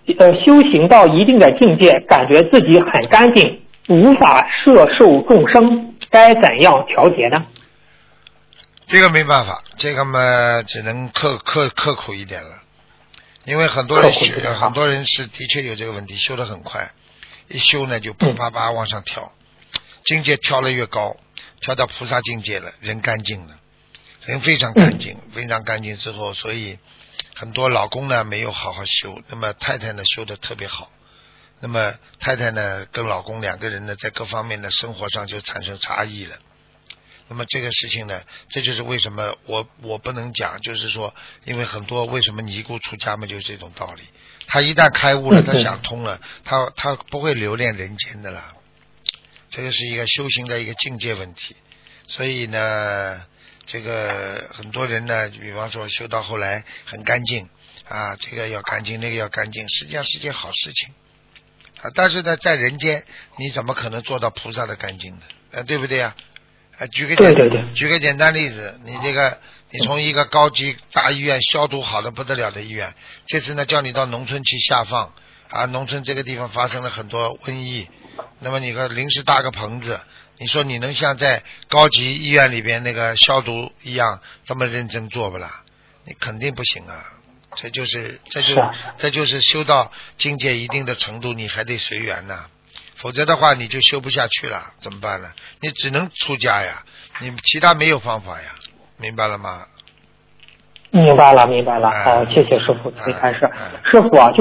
修行到一定的境界，感觉自己很干净，无法摄受众生，该怎样调节呢？ 这个没办法，这个嘛只能刻苦一点了，因为很多人是的确有这个问题，修得很快，一修呢就啪啪啪往上跳，境界跳得越高，跳到菩萨境界了，人干净了，人非常干净，非常干净之后，所以很多老公呢没有好好修，那么太太呢修得特别好，那么太太呢跟老公两个人呢在各方面的生活上就产生差异了。那么这个事情呢，这就是为什么我不能讲，就是说，因为很多为什么尼姑出家嘛，就是这种道理。他一旦开悟了，他想通了，他不会留恋人间的啦。这个是一个修行的一个境界问题。所以呢，这个很多人呢，比方说修到后来很干净啊，这个要干净，那个要干净，实际上是件好事情啊。但是呢，在人间你怎么可能做到菩萨的干净呢？对不对呀？举个简单例子，你从一个高级大医院消毒好的不得了的医院，这次呢叫你到农村去下放啊，农村这个地方发生了很多瘟疫，那么你临时搭个棚子，你说你能像在高级医院里边那个消毒一样这么认真做不啦？你肯定不行啊！这就是修到境界一定的程度，你还得随缘呐。否则的话你就修不下去了，怎么办呢？你只能出家呀，你其他没有方法呀，明白了吗？ 明白了。好，谢谢师傅的开示。师傅啊，